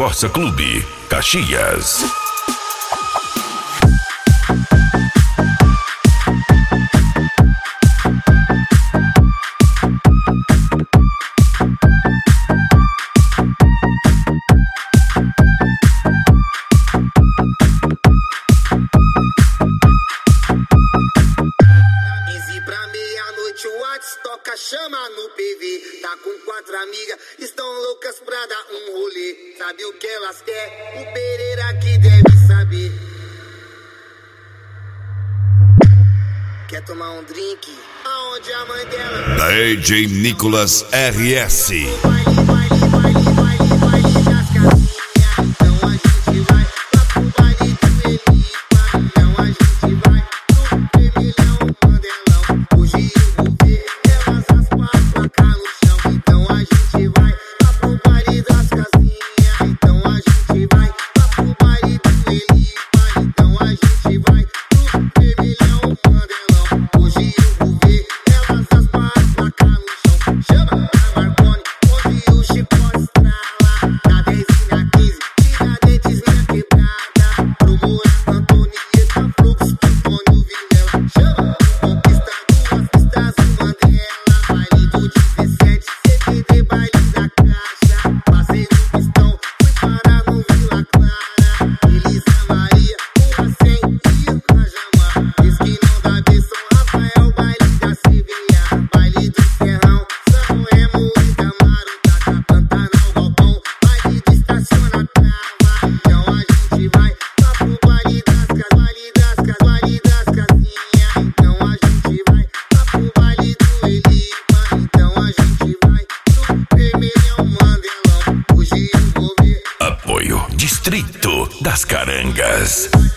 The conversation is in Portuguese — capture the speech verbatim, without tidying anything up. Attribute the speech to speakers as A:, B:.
A: Corsa Clube, Caxias.
B: Toca chama no P V, tá com quatro amigas, estão loucas pra dar um rolê. Sabe o que elas querem? O Pereira que deve saber. Quer tomar um drink? Aonde a mãe dela?
A: D J Nicolas R S.
B: Baile, baile, baile, baile, baile das casinhas. Então a gente vai lá pro baile do Elipa. Então a gente vai pro Vermelhão, Mandelão. Hoje eu vou ver elas aspas pra cá no chão. Então a gente vai lá pro baile das casinhas. Então a gente vai lá pro baile do Elipa. Então a gente vai pro Vermelhão, Mandelão. Hoje eu vou ver elas aspas pra cá no chão. Chama a Marconi, onde o chicote estrala. Na dez e na quinze, Tiradentes na quebrada. Pro Moura, Antonieta, Fluxo, Antônio Vilela. Chama, conquista duas pistas, o Mandela. Baile do dezessete, C D D, baile da Caixa. Passei no pistão, fui parar no Vila Clara. Elisa Maria, uma cem e o Cajamar. Esquinão da B, São Rafael, baile da C V A. Baile do Serrão, São Remo e da Marutaca. Pantanal, Galpão, baile do Estaciona Trava. Então a gente vai lá pro baile das casas, baile das casas, baile das casinhas. Então a gente vai lá pro baile do Elipa. Então a gente vai pro Vermelhão, Mandelão. Hoje eu vou ver.
A: Apoio Distrito das Carangas.